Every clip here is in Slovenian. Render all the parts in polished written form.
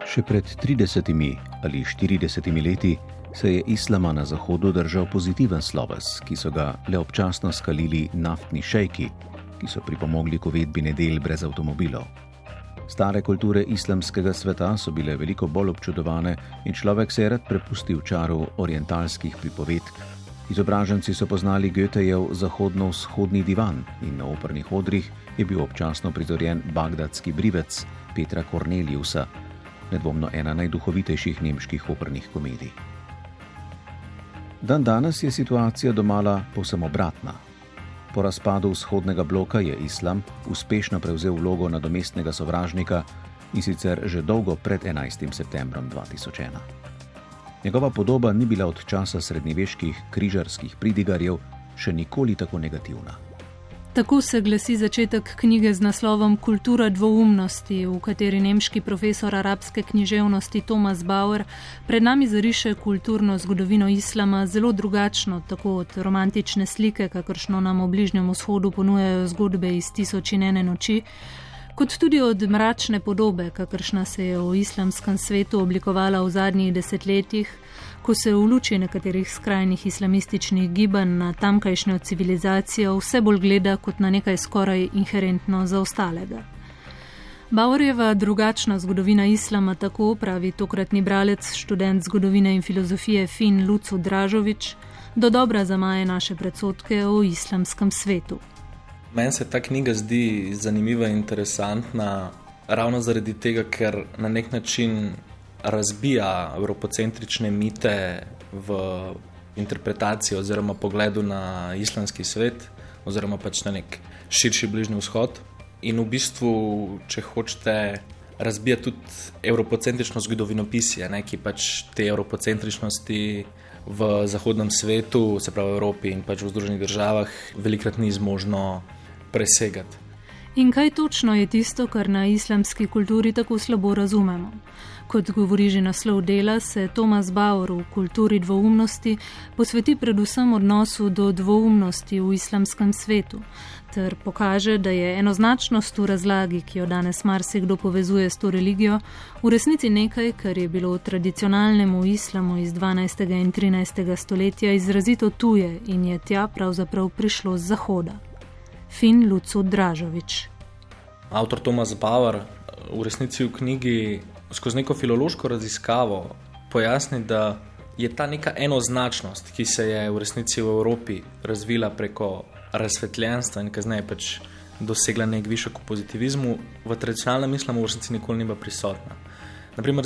Še pred 30 ali 40 leti se je islama na Zahodu držal pozitiven sloves, ki so ga le občasno skalili naftni šejki, ki so pripomogli k uvedbi nedelj brez avtomobilov. Stare kulture islamskega sveta so bile veliko bolj občudovane in človek se je rad prepustil čaru orientalskih pripovedk. Izobraženci so poznali Goethejev zahodno-vzhodni divan in na opernih odrih je bil občasno prizorjen bagdadski brivec Petra Corneliusa, nedvomno ena najduhovitejših nemških opernih komedij. Dandanes je situacija domala povsem obratna. Po razpadu vzhodnega bloka je islam uspešno prevzel vlogo nadomestnega sovražnika in sicer že dolgo pred 11. septembrom 2001. Njegova podoba ni bila od časa srednjeveških križarskih pridigarjev še nikoli tako negativna. Tako se glasi začetek knjige z naslovom Kultura dvoumnosti, v kateri nemški profesor arabske književnosti Thomas Bauer pred nami zariše kulturno zgodovino islama zelo drugačno, tako od romantične slike, kakršno nam v Bližnjem vzhodu ponujajo zgodbe iz 1001 noči, kot tudi od mračne podobe, kakršna se je v islamskem svetu oblikovala v zadnjih desetletjih, ko se v luči nekaterih skrajnih islamističnih gibanj na tamkajšnjo civilizacijo vse bolj gleda kot na nekaj skoraj inherentno zaostalega. Bauerjeva drugačna zgodovina islama, tako pravi tokratni bralec, študent zgodovine in filozofije Fin Lucud Dražović, dodobra zamaje naše predsodke o islamskem svetu. Meni se ta knjiga zdi zanimiva in interesantna ravno zaradi tega, ker na nek način razbija evropocentrične mite v interpretaciji oziroma pogledu na islamski svet oziroma pač na nek širši Bližnji vzhod in v bistvu, če hočete, razbija tudi evropocentrično zgodovinopisje, ki pač te evropocentričnosti v zahodnem svetu, se pravi v Evropi in pač v Združenih državah, velikrat ni zmožno presegati. In kaj točno je tisto, kar na islamski kulturi tako slabo razumemo? Kot govori že naslov dela, se Thomas Bauer v Kulturi dvoumnosti posveti predvsem odnosu do dvoumnosti v islamskem svetu, ter pokaže, da je enoznačnost v razlagi, ki jo danes marsikdo povezuje s to religijo, v resnici nekaj, kar je bilo tradicionalnemu islamu iz 12. in 13. stoletja izrazito tuje in je tja pravzaprav prišlo z Zahoda. Fin Lucud Dražović. Avtor Thomas Bauer v resnici v knjigi skozi neko filološko raziskavo pojasni, da je ta neka enoznačnost, ki se je v resnici v Evropi razvila preko razsvetljenstva in kasneje pač dosegla nek višek v pozitivizmu, v tradicionalnem islamu v resnici nikoli ni bila prisotna. Naprimer,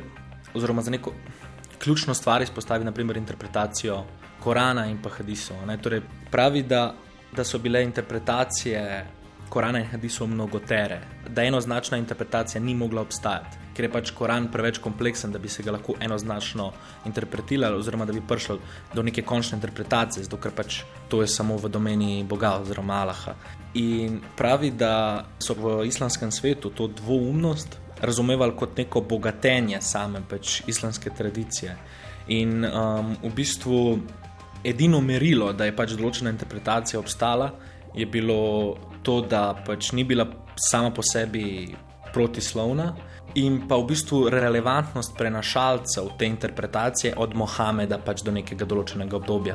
za neko ključno stvar izpostavi naprimer interpretacijo Korana in pa hadisov. Torej, pravi, da so bile interpretacije Korana in hadisov mnogotere, da enoznačna interpretacija ni mogla obstajati, ker je pač Koran preveč kompleksen, da bi se ga lahko enoznačno interpretiralo oziroma da bi prišlo do neke končne interpretacije, zato ker pač to je samo v domeni Boga oziroma Allaha. In pravi, da so v islamskem svetu to dvoumnost razumevali kot neko bogatenje same pač islamske tradicije. In v bistvu edino merilo, da je pač določena interpretacija obstala, je bilo to, da pač ni bila sama po sebi protislovna in pa v bistvu relevantnost prenašalcev te interpretacije od Mohameda pač do nekega določenega obdobja.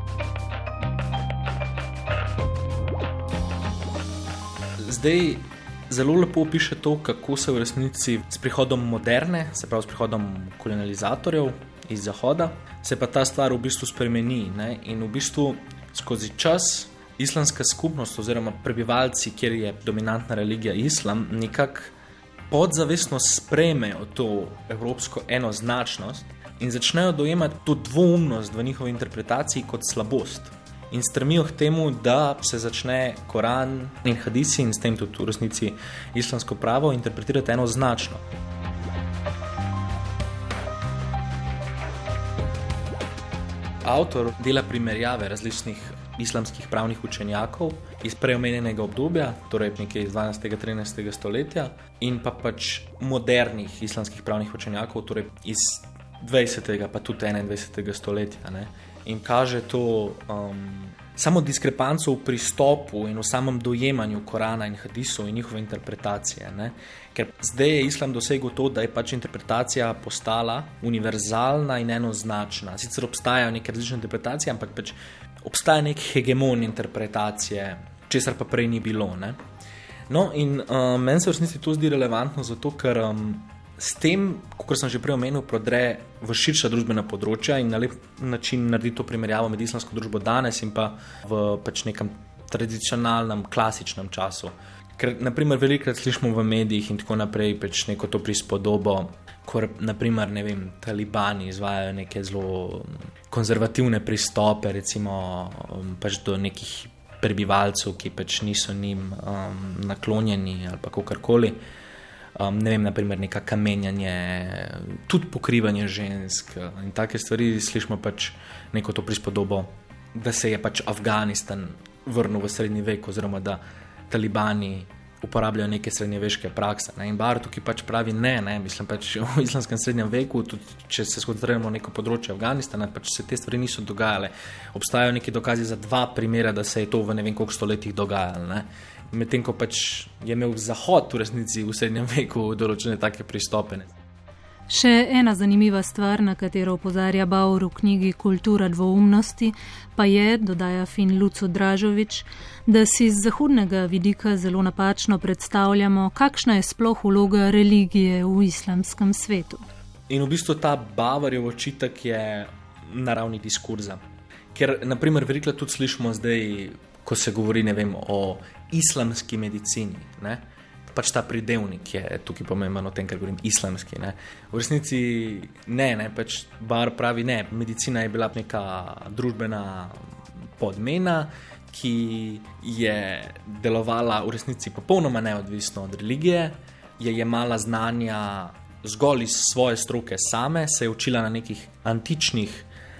Zdaj zelo lepo opiše to, kako se v resnici s prihodom moderne, se pravi s prihodom kolonizatorjev iz Zahoda, se pa ta stvar v bistvu spremeni, in v bistvu skozi čas islamska skupnost oziroma prebivalci, kjer je dominantna religija islam, nekako podzavestno sprejmejo to evropsko enoznačnost in začnejo dojemati to dvoumnost v njihovi interpretaciji kot slabost. In stremijo k temu, da se začne Koran in hadisi in s tem tudi v resnici islamsko pravo interpretirati enoznačno. Avtor dela primerjave različnih islamskih pravnih učenjakov iz preomenjenega obdobja, torej nekje iz 12. 13. stoletja in pa pač modernih islamskih pravnih učenjakov, torej iz 20. pa tudi 21. stoletja. In kaže to samo diskrepanco v pristopu in v samem dojemanju Korana in hadisov in njihove interpretacije. Ne? Ker zdaj je islam dosegel to, da je pač interpretacija postala univerzalna in enoznačna. Sicer obstajajo neke različne interpretacije, ampak pač obstaja nek hegemon interpretacije, česar pa prej ni bilo. Ne? No in meni se v resnici to zdi relevantno zato, ker s tem, kot sem že prej omenil, prodre v širša družbena področja in na lep način naredi to primerjavo med islamsko družbo danes in pa v pač nekem tradicionalnem, klasičnem času. Ker, naprimer, velikrat slišimo v medijih in tako naprej pač neko to prispodobo, ko, naprimer, ne vem, talibani izvajajo neke zelo konzervativne pristope, recimo pač do nekih prebivalcev, ki pač niso njim naklonjeni ali pa kakorkoli. Ne vem, naprimer neka kamenjanje, tudi pokrivanje žensk in take stvari, slišimo pač neko to prispodobo, da se je pač Afganistan vrnil v srednji vek oziroma da talibani uporabljajo neke srednjeveške prakse. Ne? In Bauer tukaj pač pravi ne, mislim pač v islamskem srednjem veku, tudi če se skoncentriramo na neko področje Afganistana, pač se te stvari niso dogajale. Obstajajo neki dokazi za 2 primera, da se je to v ne vem koliko stoletjih dogajalo. Ne? Medtem ko pač je imel Zahod v resnici v srednjem veku določene take pristope. Še ena zanimiva stvar, na katero opozarja Bauer v knjigi Kultura dvoumnosti, pa je, dodaja Fin Luco Dražovič, da si z zahodnega vidika zelo napačno predstavljamo, kakšna je sploh vloga religije v islamskem svetu. In v bistvu ta Bauerjev očitek je na ravni diskurza. Ker, naprimer, velikokrat tudi slišimo zdaj, ko se govori, ne vem, o islamski medicini, ne? Pač ta pridevnik je tukaj pomemben o tem, ker govorim islamski. Ne? V resnici ne, pač Bauer pravi ne, medicina je bila neka družbena podmena, ki je delovala v resnici popolnoma neodvisno od religije, je jemala znanja zgolj iz svoje stroke same, se je učila na nekih antičnih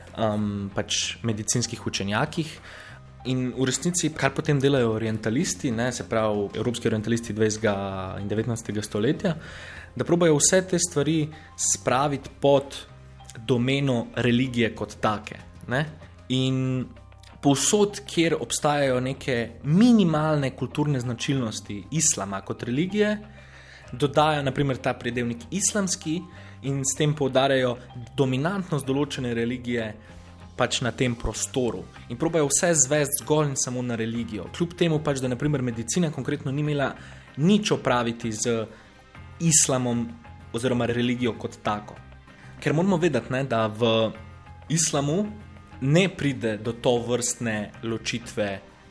pač medicinskih učenjakih. In v resnici, kar potem delajo orientalisti, ne, se pravi evropski orientalisti 20. in 19. stoletja, da probajo vse te stvari spraviti pod domeno religije kot take. Ne. In povsod, kjer obstajajo neke minimalne kulturne značilnosti islama kot religije, dodajo naprimer ta pridevnik islamski in s tem poudarjajo dominantnost določene religije pač na tem prostoru in probajo vse zvesti zgolj in samo na religijo. Kljub temu pač, da naprimer medicina konkretno ni imela nič opraviti z islamom oziroma religijo kot tako. Ker moramo vedeti, ne, da v islamu ne pride do to vrstne ločitve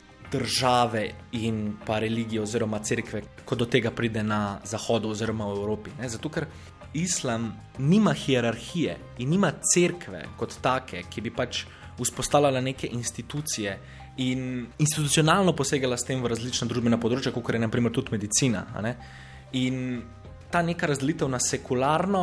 države in pa religije oziroma cerkve, ko do tega pride na Zahodu oziroma v Evropi. Ne. Zato, ker islam nima hierarhije in nima cerkve kot take, ki bi pač vzpostavljala neke institucije in institucionalno posegala s tem v različna družbena področja, kot je naprimer tudi medicina. Ne? In ta neka razdelitev na sekularno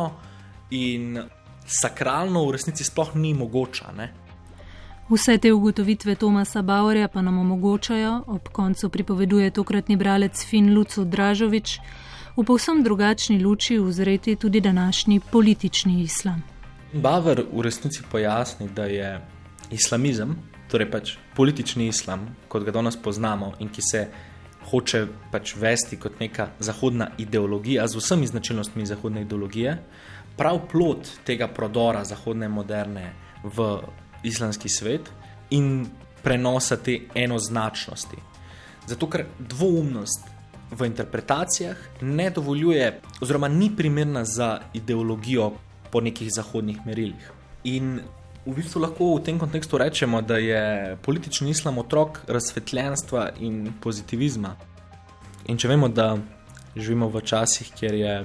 in sakralno v resnici sploh ni mogoča. Ne? Vse te ugotovitve Thomasa Bauerja pa nam omogočajo, ob koncu pripoveduje tokratni bralec Fin Luco Dražovič, v povsem drugačni luči uzreti tudi današnji politični islam. Bauer v resnici pojasni, da je islamizem, torej pač politični islam, kot ga danes poznamo in ki se hoče pač vesti kot neka zahodna ideologija z vsemi značilnostmi zahodne ideologije, prav plod tega prodora zahodne moderne v islamski svet in prenosa te enoznačnosti. Zato, ker dvoumnost v interpretacijah ne dovoljuje oziroma ni primerna za ideologijo po nekih zahodnih merilih. In v bistvu lahko v tem kontekstu rečemo, da je politični islam otrok razsvetljenstva in pozitivizma. In če vemo, da živimo v časih, kjer je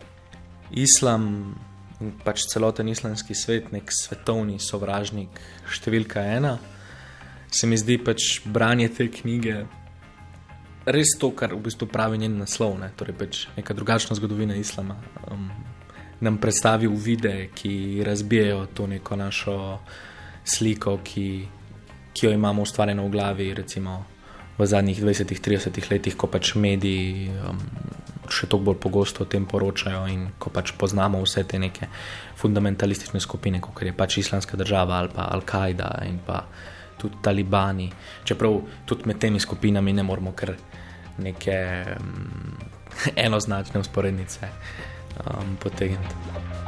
islam in pač celoten islamski svet nek svetovni sovražnik številka 1, se mi zdi pač branje te knjige res to, kar v bistvu pravi njen naslov, ne? Torej pač neka drugačna zgodovina islama. Nam predstavi uvide, ki razbijajo to neko našo sliko, ki jo imamo ustvarjeno v glavi, recimo v zadnjih 20-30 letih, ko pač mediji še toliko bolj pogosto o tem poročajo in ko pač poznamo vse te neke fundamentalistične skupine, kot je pač Islamska država ali pa Al-Kaida in pa tudi talibani, čeprav tudi med temi skupinami ne moramo kar neke enoznačne usporednice potegniti.